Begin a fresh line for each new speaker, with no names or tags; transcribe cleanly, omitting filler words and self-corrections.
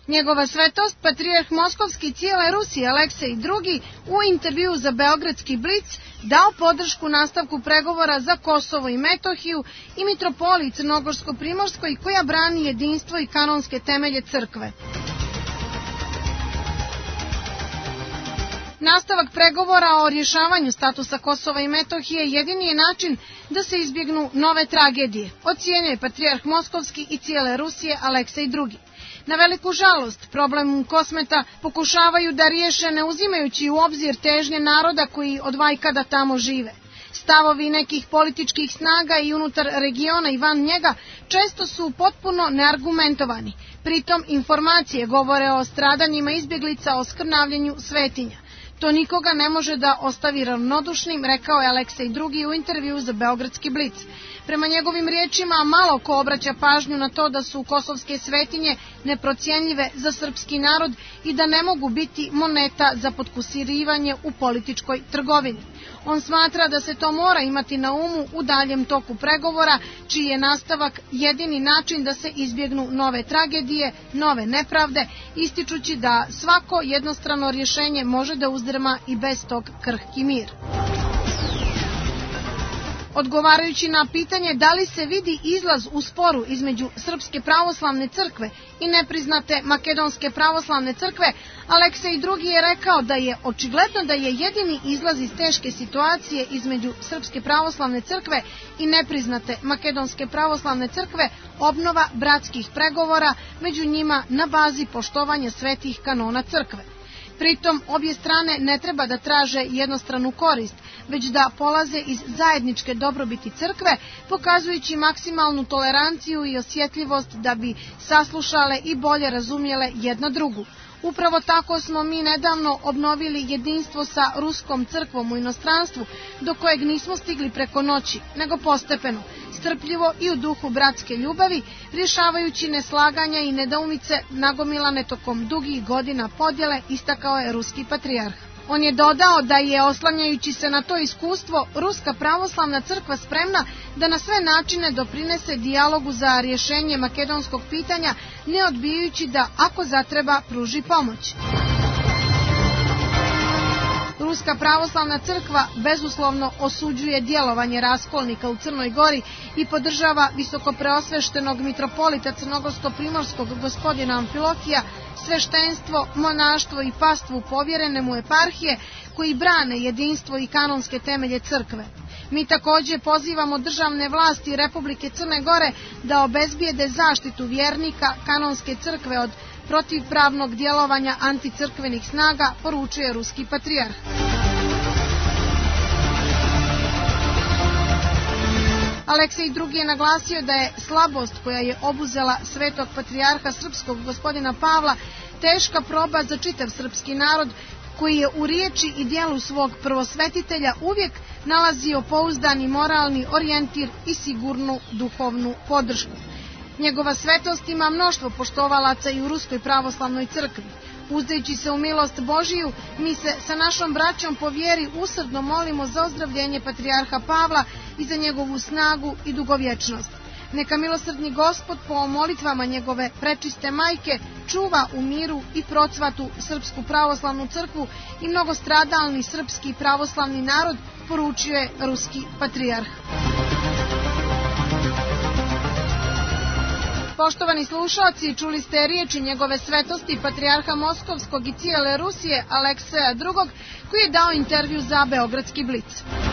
Njegova svetost, patrijarh Moskovski cijele Rusije Aleksej II u intervju za Beogradski Blic dao podršku nastavku pregovora za Kosovo i Metohiju i mitropoliji Crnogorsko-Primorskoj koja brani jedinstvo i kanonske temelje crkve. Nastavak pregovora o rješavanju statusa Kosova i Metohije jedini je način da se izbjegnu nove tragedije, ocjenjuje patrijarh Moskovski i cijele Rusije Aleksej II. Na veliku žalost, problem Kosmeta pokušavaju da riješe ne uzimajući u obzir težnje naroda koji od vajkada tamo žive. Stavovi nekih političkih snaga i unutar regiona i van njega često su potpuno neargumentovani. Pritom informacije govore o stradanjima izbjeglica, o skrnavljenju svetinja. To nikoga ne može da ostavi ravnodušnim, rekao je Aleksej II u intervju za Beogradski Blic. Prema njegovim riječima, malo ko obraća pažnju na to da su kosovske svetinje neprocjenjive za srpski narod i da ne mogu biti moneta za potkusirivanje u političkoj trgovini. On smatra da se to mora imati na umu u daljem toku pregovora, čiji je nastavak jedini način da se izbjegnu nove tragedije, nove nepravde, ističući da svako jednostrano rješenje može da uzdrma i bez tog krhki mir. Odgovarajući na pitanje da li se vidi izlaz u sporu između Srpske pravoslavne crkve i nepriznate Makedonske pravoslavne crkve, Aleksej II je rekao da je očigledno da je jedini izlaz iz teške situacije između Srpske pravoslavne crkve i nepriznate Makedonske pravoslavne crkve obnova bratskih pregovora, među njima na bazi poštovanja svetih kanona crkve. Pritom, obje strane ne treba da traže jednostranu korist, već da polaze iz zajedničke dobrobiti crkve, pokazujući maksimalnu toleranciju i osjetljivost da bi saslušale i bolje razumjele jedna drugu. Upravo tako smo mi nedavno obnovili jedinstvo sa Ruskom crkvom u inostranstvu, do kojeg nismo stigli preko noći, nego postepeno, strpljivo i u duhu bratske ljubavi, rješavajući neslaganja i nedoumice nagomilane tokom dugih godina podjele, istakao je ruski patrijarh. On je dodao da je, oslanjajući se na to iskustvo, Ruska pravoslavna crkva spremna da na sve načine doprinese dijalogu za rješenje makedonskog pitanja, ne odbijajući da, ako zatreba, pruži pomoć. Ruska pravoslavna crkva bezuslovno osuđuje djelovanje raskolnika u Crnoj Gori i podržava visokopreosveštenog mitropolita Crnogorsko-Primorskog gospodina Amfilohija, sveštenstvo, monaštvo i pastvu povjerene mu eparhije koji brane jedinstvo i kanonske temelje crkve. Mi također pozivamo državne vlasti Republike Crne Gore da obezbijede zaštitu vjernika kanonske crkve od protivpravnog djelovanja anticrkvenih snaga, poručuje ruski patrijarh. Aleksej II je naglasio da je slabost koja je obuzela svetog patrijarha srpskog gospodina Pavla teška proba za čitav srpski narod, koji je u riječi i djelu svog prvosvetitelja uvijek nalazio pouzdani moralni orijentir i sigurnu duhovnu podršku. Njegova svetost ima mnoštvo poštovalaca i u Ruskoj pravoslavnoj crkvi. Uzdajući se u milost Božiju, mi se sa našom braćom po vjeri usrdno molimo za ozdravljenje patrijarha Pavla i za njegovu snagu i dugovječnost. Neka milosrdni Gospod po molitvama njegove prečiste majke čuva u miru i procvatu Srpsku pravoslavnu crkvu i mnogostradalni srpski pravoslavni narod, poručio je ruski patrijarh. Poštovani slušalci, čuli ste riječi njegove svetosti patrijarha Moskovskog i cijele Rusije Alekseja II, koji je dao intervju za Beogradski Blic.